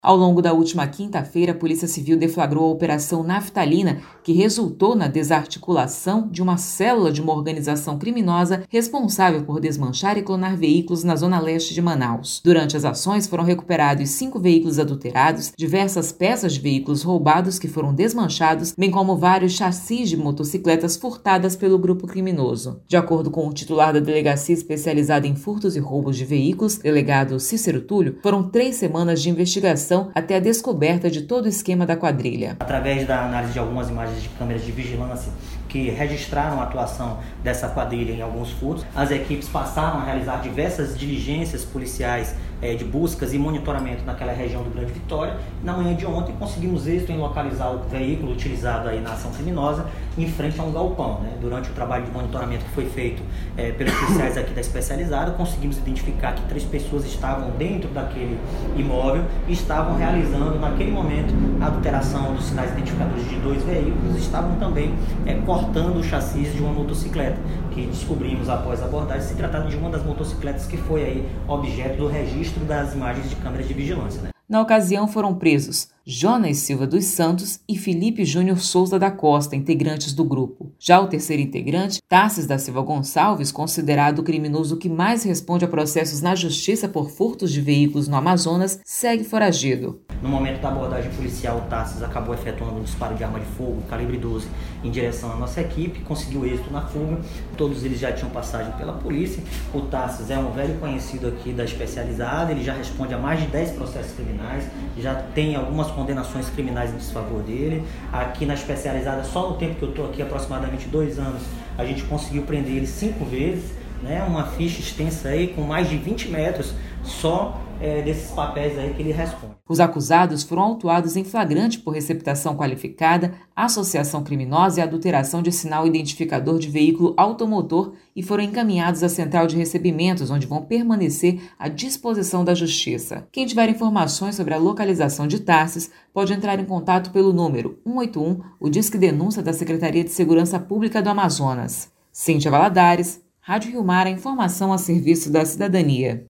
Ao longo da última quinta-feira, a Polícia Civil deflagrou a Operação Naftalina, que resultou na desarticulação de uma célula de uma organização criminosa responsável por desmanchar e clonar veículos na zona leste de Manaus. Durante as ações, foram recuperados 5 veículos adulterados, diversas peças de veículos roubados que foram desmanchados, bem como vários chassis de motocicletas furtadas pelo grupo criminoso. De acordo com o titular da Delegacia Especializada em Furtos e Roubos de Veículos, delegado Cícero Túlio, foram 3 semanas de investigação até a descoberta de todo o esquema da quadrilha. Através da análise de algumas imagens de câmeras de vigilância que registraram a atuação dessa quadrilha em alguns furtos, as equipes passaram a realizar diversas diligências policiais de buscas e monitoramento naquela região do Grande Vitória. Na manhã de ontem conseguimos êxito em localizar o veículo utilizado aí na ação criminosa em frente a um galpão. Durante o trabalho de monitoramento que foi feito pelos policiais aqui da Especializada, conseguimos identificar que 3 pessoas estavam dentro daquele imóvel e estavam realizando naquele momento a adulteração dos sinais identificadores de 2 veículos, estavam também cortando o chassi de uma motocicleta, que descobrimos após a abordagem se tratava de uma das motocicletas que foi aí objeto do registro das imagens de câmeras de vigilância. Na ocasião foram presos Jonas Silva dos Santos e Felipe Júnior Souza da Costa, integrantes do grupo. Já o terceiro integrante, Tarsis da Silva Gonçalves, considerado o criminoso que mais responde a processos na justiça por furtos de veículos no Amazonas, segue foragido. No momento da abordagem policial, o Tarsis acabou efetuando um disparo de arma de fogo, calibre 12, em direção à nossa equipe, conseguiu êxito na fuga. Todos eles já tinham passagem pela polícia. O Tarsis é um velho conhecido aqui da Especializada, ele já responde a mais de 10 processos criminais, já tem algumas condenações criminais em desfavor dele. Aqui na Especializada, só no tempo que eu estou aqui, aproximadamente 2 anos, a gente conseguiu prender ele 5 vezes, uma ficha extensa aí com mais de 20 metros só desses papéis aí que ele responde. Os acusados foram autuados em flagrante por receptação qualificada, associação criminosa e adulteração de sinal identificador de veículo automotor e foram encaminhados à central de recebimentos, onde vão permanecer à disposição da Justiça. Quem tiver informações sobre a localização de Tarsis pode entrar em contato pelo número 181, o Disque Denúncia da Secretaria de Segurança Pública do Amazonas. Cíntia Valadares, Rádio Rio Mar, a informação a serviço da cidadania.